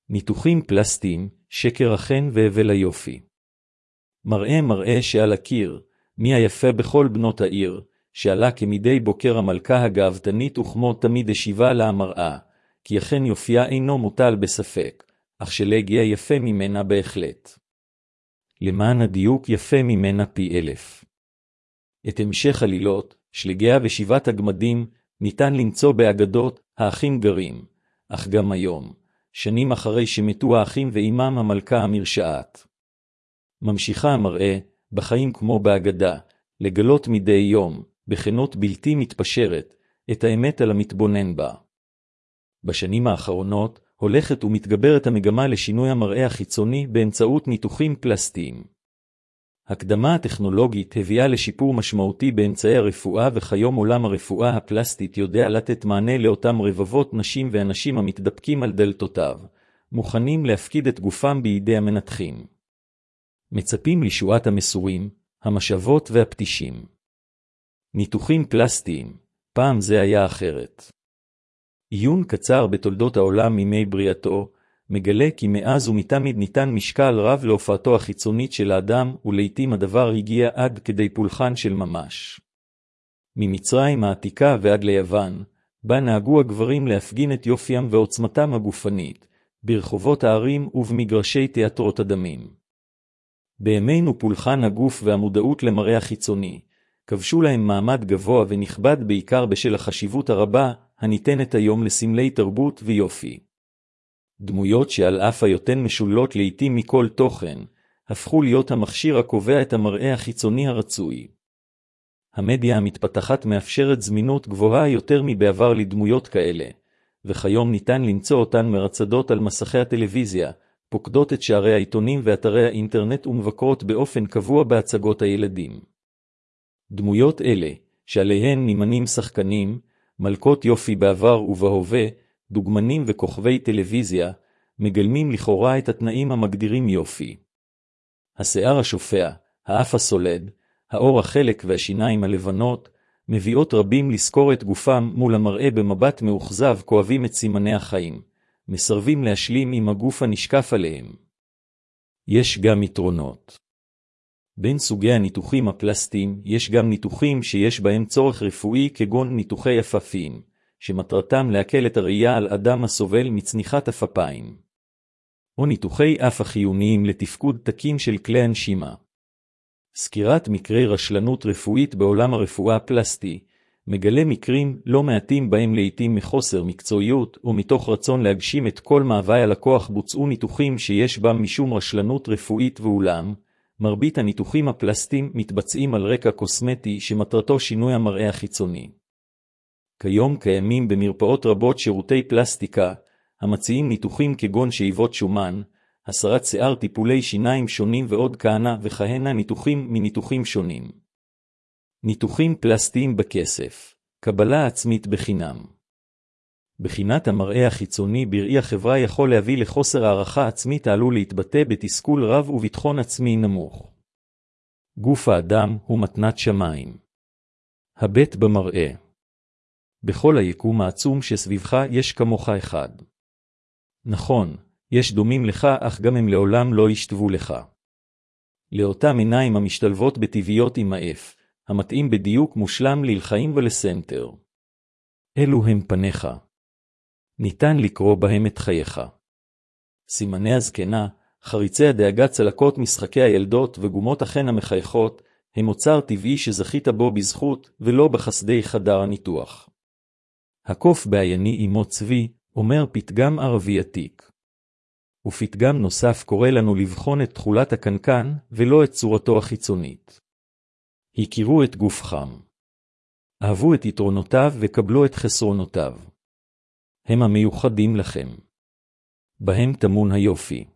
ניתוחים פלסטיים, שקר החן והבל היופי. מראה שעל הקיר, מי היפה בכל בנות העיר, שעלה כמדי בוקר המלכה הגאוותנית וכמו תמיד השיבה לה המראה, כי אכן יופייה אינו מוטל בספק, אך שלהגיע יפה ממנה בהחלט. למען הדיוק יפה ממנה פי 1000. את המשך עלילות, שלגיה ושבעת הגמדים, ניתן למצוא באגדות האחים גרים, אך גם היום, שנים אחרי שמתו האחים ואימם המלכה המרשעת. ממשיכה המראה, בחיים כמו באגדה, לגלות מדי יום, בכנות בלתי מתפשרת, את האמת על המתבונן בה. בשנים האחרונות, הולכת ומתגברת המגמה לשינוי המראה החיצוני באמצעות ניתוחים פלסטיים. הקדמה הטכנולוגית הביאה לשיפור משמעותי באמצעי הרפואה, וכיום עולם הרפואה הפלסטית יודע לתת מענה לאותם רבבות נשים ואנשים המתדפקים על דלתותיו, מוכנים להפקיד את גופם בידי המנתחים. מצפים לישועת המסורים, המשאבות והפטישים. ניתוחים פלסטיים, פעם זה היה אחרת. עיון קצר בתולדות העולם מימי בריאתו, מגלה כי מאז ומתמיד ניתן משקל רב להופעתו החיצונית של האדם, ולעיתים הדבר הגיע עד כדי פולחן של ממש. ממצרים העתיקה ועד ליוון, בה נהגו הגברים להפגין את יופיים ועוצמתם הגופנית, ברחובות הערים ובמגרשי תיאטרות הדמים. בימינו פולחן הגוף והמודעות למראה החיצוני, כבשו להם מעמד גבוה ונכבד בעיקר בשל החשיבות הרבה, הניתנת היום לסמלי תרבות ויופי. דמויות שעל אף היותן משולות לעתים מכל תוכן, הפכו להיות המכשיר הקובע את המראה החיצוני הרצוי. המדיה המתפתחת מאפשרת זמינות גבוהה יותר מבעבר לדמויות כאלה, וכיום ניתן למצוא אותן מרצדות על מסכי הטלוויזיה, פוקדות את שערי העיתונים ואתרי האינטרנט ומבקרות באופן קבוע בהצגות הילדים. דמויות אלה, שעליהן נמנים שחקנים, מלכות יופי בעבר ובהווה, דוגמנים וכוכבי טלוויזיה, מגלמים לכאורה את התנאים המגדירים יופי. השיער השופע, האף הסולד, האור החלק והשיניים הלבנות, מביאות רבים לזכור את גופם מול המראה במבט מאוכזב, כואבים את סימני החיים, מסרבים להשלים עם הגוף הנשקף עליהם. יש גם יתרונות. בין סוגי הניתוחים הפלסטיים יש גם ניתוחים שיש בהם צורך רפואי, כגון ניתוחי אפפיים, שמטרתם להקל את הראייה על אדם הסובל מצניחת אפפיים, או ניתוחי אף החיוניים לתפקוד תקין של כלי הנשימה. סקירת מקרי רשלנות רפואית בעולם הרפואה הפלסטי מגלה מקרים לא מעטים בהם לעתים מחוסר מקצועיות או מתוך רצון להגשים את כל מאווי הלקוח בוצעו ניתוחים שיש בם משום רשלנות רפואית, ואולם מרבית הניתוחים הפלסטיים מתבצעים על רקע קוסמטי שמטרתו שינוי המראה החיצוני. כיום קיימים במרפאות רבות שירותי פלסטיקה, המציעים ניתוחים כגון שאיבות שומן, הסרת שיער, טיפולי שיניים שונים ועוד כהנה וכהנה ניתוחים מניתוחים שונים. ניתוחים פלסטיים בכסף, קבלה עצמית בחינם. בחינת המראה החיצוני בראי החברה יכול להביא לחוסר הערכה עצמית העלול להתבטא בתסכול רב וביטחון עצמי נמוך. גוף האדם הוא מתנת שמיים. הבט במראה. בכל היקום העצום שסביבך יש כמוך אחד. נכון, יש דומים לך, אך גם הם לעולם לא ישתוו לך. לאותם עיניים המשתלבות בטבעיות עם האף, המתאים בדיוק מושלם ללחיים ולסנטר. אלו הם פניך. ניתן לקרוא בהם את חייך. סימני הזקנה, חריצי הדאגה, צלקות משחקי הילדות וגומות החן המחייכות, הם אוצר טבעי שזכית בו בזכות ולא בחסדי חדר הניתוח. הקוף בעייני אמו צבי, אומר פתגם ערבי עתיק. ופתגם נוסף קורא לנו לבחון את תכולת הקנקן ולא את צורתו החיצונית. הכירו את גופכם. אהבו את יתרונותיו וקבלו את חסרונותיו. הם המיוחדים לכם. בהם טמון היופי.